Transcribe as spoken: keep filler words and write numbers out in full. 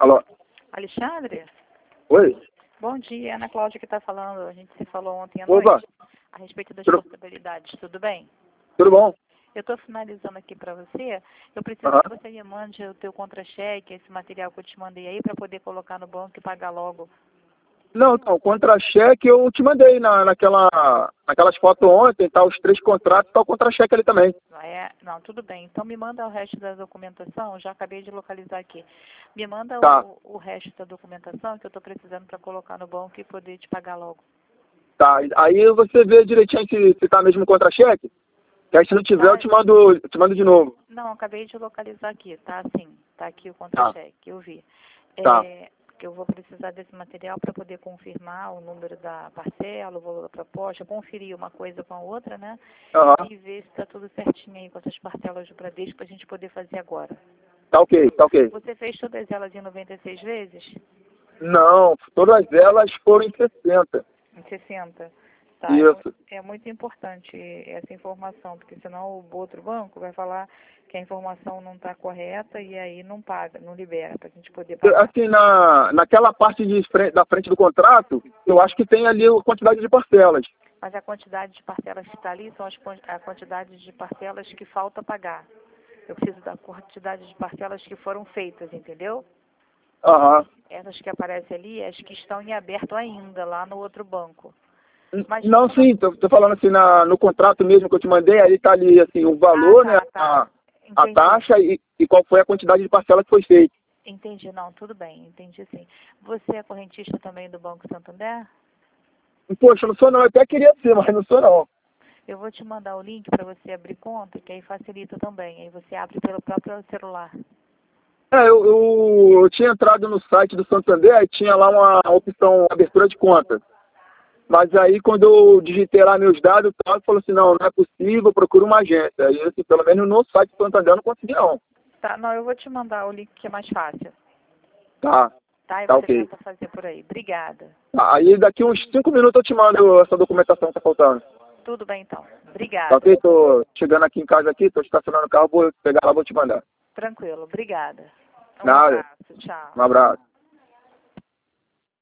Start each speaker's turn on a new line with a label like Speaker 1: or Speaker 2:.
Speaker 1: Alô?
Speaker 2: Alexandre?
Speaker 1: Oi?
Speaker 2: Bom dia, Ana Cláudia que está falando. A gente se falou ontem à
Speaker 1: Opa.
Speaker 2: noite a respeito das
Speaker 1: Tudo,
Speaker 2: portabilidades. Tudo bem?
Speaker 1: tudo bom?
Speaker 2: Eu estou finalizando aqui para você. Eu preciso
Speaker 1: Aham.
Speaker 2: que você me mande o teu contra-cheque, esse material que eu te mandei aí, para poder colocar no banco e pagar logo.
Speaker 1: Não, então, contra-cheque eu te mandei na, naquela, naquelas fotos ontem, tá? Os três contratos, tá o contra-cheque ali também.
Speaker 2: Não é? Não, tudo bem. Então me manda o resto da documentação. Já acabei de localizar aqui. Me manda
Speaker 1: Tá,
Speaker 2: o, o resto da documentação que eu estou precisando para colocar no banco e poder te pagar logo.
Speaker 1: tá. Aí você vê direitinho se, se tá mesmo o contra-cheque. Que aí se não tiver, eu
Speaker 2: Tá?
Speaker 1: te mando, eu te mando de novo.
Speaker 2: Não, acabei de localizar aqui, tá sim, tá aqui o
Speaker 1: Tá,
Speaker 2: contra-cheque, eu vi.
Speaker 1: tá.
Speaker 2: É, que eu vou precisar desse material para poder confirmar o número da parcela, o valor da proposta, conferir uma coisa com a outra, né?
Speaker 1: Aham.
Speaker 2: E ver se está tudo certinho aí com essas parcelas do Bradesco para a gente poder fazer agora.
Speaker 1: Tá ok, tá ok.
Speaker 2: Você fez todas elas em noventa e seis vezes?
Speaker 1: Não, todas elas foram em sessenta.
Speaker 2: Em sessenta. Tá, é, mu-
Speaker 1: Isso.
Speaker 2: é muito importante essa informação, porque senão o outro banco vai falar que a informação não está correta e aí não paga, não libera para a gente poder pagar.
Speaker 1: Assim, na, naquela parte de frente, da frente do contrato, eu acho que tem ali a quantidade de parcelas.
Speaker 2: Mas a quantidade de parcelas que está ali são as, quan- a quantidade de parcelas que falta pagar. Eu preciso da quantidade de parcelas que foram feitas, entendeu?
Speaker 1: Aham.
Speaker 2: Essas que aparecem ali, as que estão em aberto ainda, lá no outro banco. Mas
Speaker 1: Não,
Speaker 2: como...
Speaker 1: sim, tô, tô falando assim, na, no contrato mesmo que eu te mandei, aí tá ali, assim, o
Speaker 2: Ah,
Speaker 1: valor, né,
Speaker 2: tá, tá.
Speaker 1: a, a
Speaker 2: Entendi.
Speaker 1: taxa e, e qual foi a quantidade de parcela que foi feita.
Speaker 2: Entendi, não, tudo bem, entendi sim. Você é correntista também do Banco Santander?
Speaker 1: Poxa, eu não sou não, eu até queria ser, mas não sou não.
Speaker 2: Eu vou te mandar o link para você abrir conta, que aí facilita também. Aí você abre pelo próprio celular.
Speaker 1: É, eu, eu, eu tinha entrado no site do Santander e tinha lá uma opção abertura de conta. Mas aí quando eu digitei lá meus dados, e tal, falou assim, não, não é possível, procura uma agência. Aí, assim, pelo menos no site do Santander eu não consegui não.
Speaker 2: Tá, não, eu vou te mandar o link que é mais fácil.
Speaker 1: Tá,
Speaker 2: Tá? E
Speaker 1: tá
Speaker 2: você
Speaker 1: ok.
Speaker 2: tenta fazer por aí. Obrigada.
Speaker 1: Tá, aí daqui uns cinco minutos eu te mando essa documentação que tá faltando.
Speaker 2: Tudo bem então.
Speaker 1: Tá
Speaker 2: Obrigada.
Speaker 1: ok? Tô chegando aqui em casa aqui, tô estacionando o carro, vou pegar lá, vou te mandar.
Speaker 2: Tranquilo, obrigada. Um
Speaker 1: Nada.
Speaker 2: abraço, tchau.
Speaker 1: Um abraço.